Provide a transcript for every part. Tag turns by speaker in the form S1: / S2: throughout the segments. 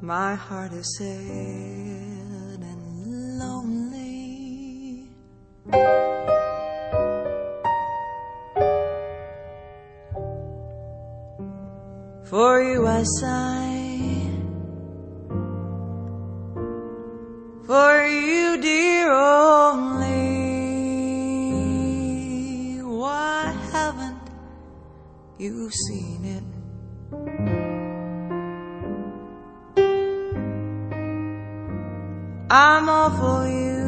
S1: My heart is sad and lonely. For you I sigh, for you dear only. Why haven't you seen it? I'm all for you,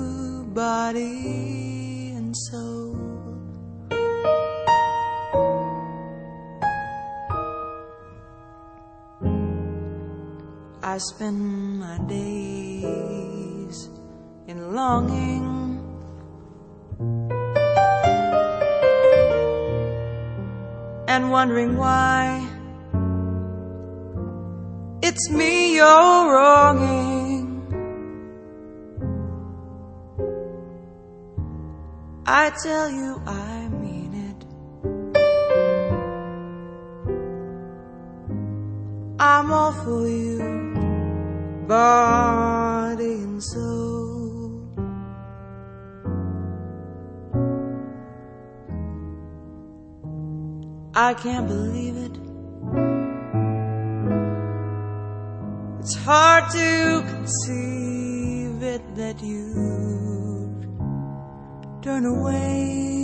S1: body and soul. I spend my days in longing, and wondering why it's me you're wronging. I tell you I mean it. I'm all for you, body and soul. I can't believe it. It's hard to conceive it that you'd turn away.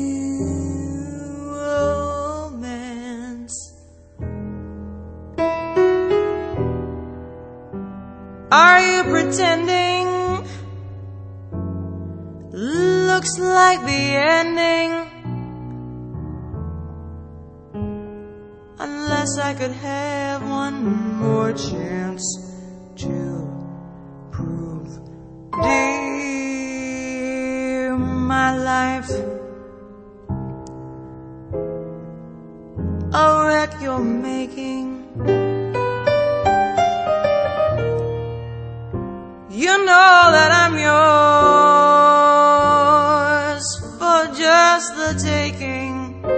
S1: Romance. Are you pretending? Looks like the ending. Unless I could have one more chance to prove, dear, my life a wreck you're making. You know that I'm yours for just the taking.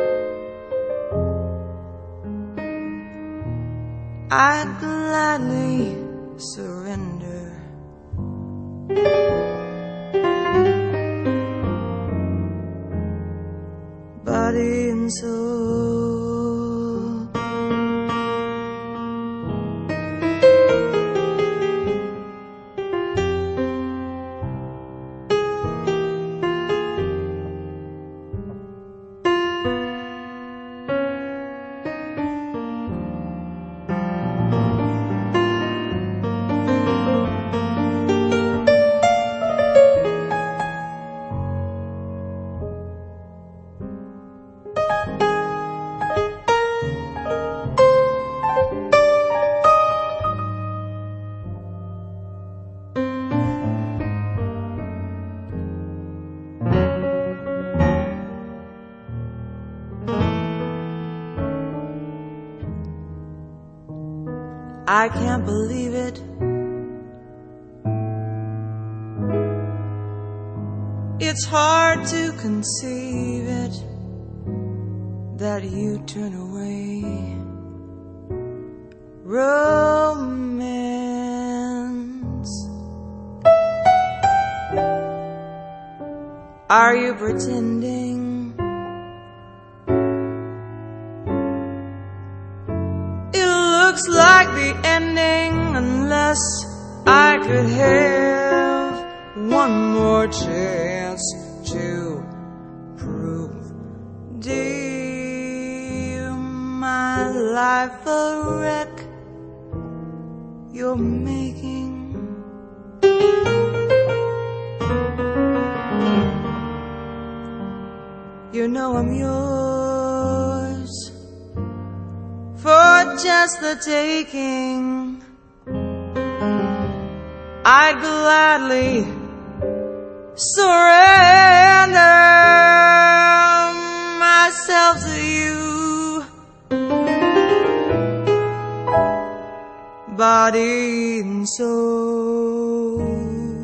S1: I'd gladly surrender. Body and soul. I can't believe it. It's hard to conceive it that you turn away. Romance. Are you pretending? Looks like the ending, unless I could have one more chance to prove, dear, my life a wreck you're making. You know I'm yours for just the taking. I'd gladly surrender myself to you, body and soul.